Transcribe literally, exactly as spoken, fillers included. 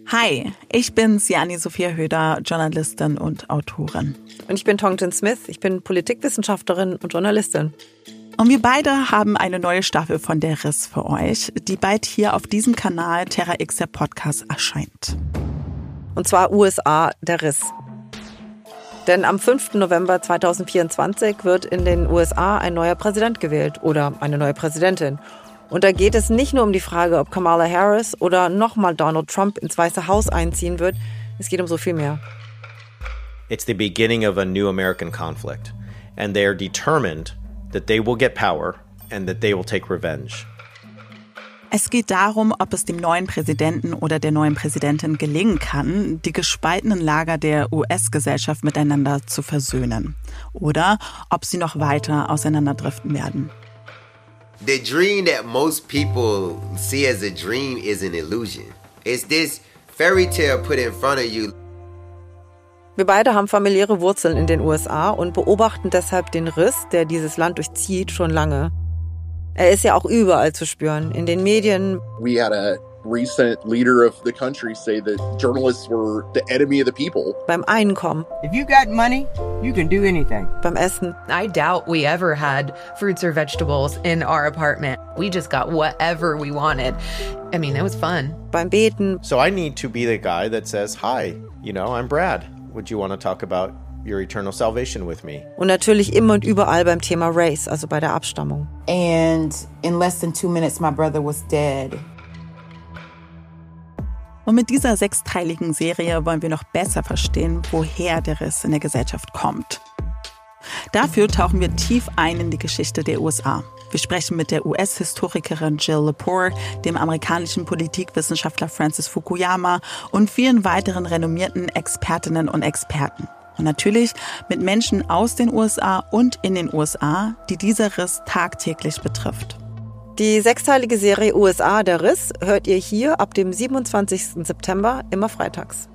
Hi, ich bin Siani Sophia Höder, Journalistin und Autorin. Und ich bin Tongjen Smith, ich bin Politikwissenschaftlerin und Journalistin. Und wir beide haben eine neue Staffel von Der Riss für euch, die bald hier auf diesem Kanal Terra X der Podcast erscheint. Und zwar U S A, Der Riss. Denn am fünften November zweitausendvierundzwanzig wird in den U S A ein neuer Präsident gewählt oder eine neue Präsidentin. Und da geht es nicht nur um die Frage, ob Kamala Harris oder nochmal Donald Trump ins Weiße Haus einziehen wird. Es geht um so viel mehr. It's the beginning of a new American conflict. And they are determined that they will get power and that they will take revenge. Es geht darum, ob es dem neuen Präsidenten oder der neuen Präsidentin gelingen kann, die gespaltenen Lager der U S-Gesellschaft miteinander zu versöhnen. Oder ob sie noch weiter auseinanderdriften werden. The dream that most people see as a dream is an illusion. It's this fairy tale put in front of you. Wir beide haben familiäre Wurzeln in den U S A und beobachten deshalb den Riss, der dieses Land durchzieht, schon lange. Er ist ja auch überall zu spüren, in den Medien. We had a recent leader of the country say that journalists were the enemy of the people. Beim Einkommen. If you got money, you can do anything. Beim Essen. I doubt we ever had fruits or vegetables in our apartment. We just got whatever we wanted. I mean, it was fun. Beim Beten. So I need to be the guy that says, hi, you know, I'm Brad. Would you want to talk about your eternal salvation with me? Und natürlich immer und überall beim Thema Race, also bei der Abstammung. And in less than two minutes, my brother was dead. Und mit dieser sechsteiligen Serie wollen wir noch besser verstehen, woher der Riss in der Gesellschaft kommt. Dafür tauchen wir tief ein in die Geschichte der U S A. Wir sprechen mit der U S-Historikerin Jill Lepore, dem amerikanischen Politikwissenschaftler Francis Fukuyama und vielen weiteren renommierten Expertinnen und Experten. Und natürlich mit Menschen aus den U S A und in den U S A, die dieser Riss tagtäglich betrifft. Die sechsteilige Serie U S A, Der Riss, hört ihr hier ab dem siebenundzwanzigsten September immer freitags.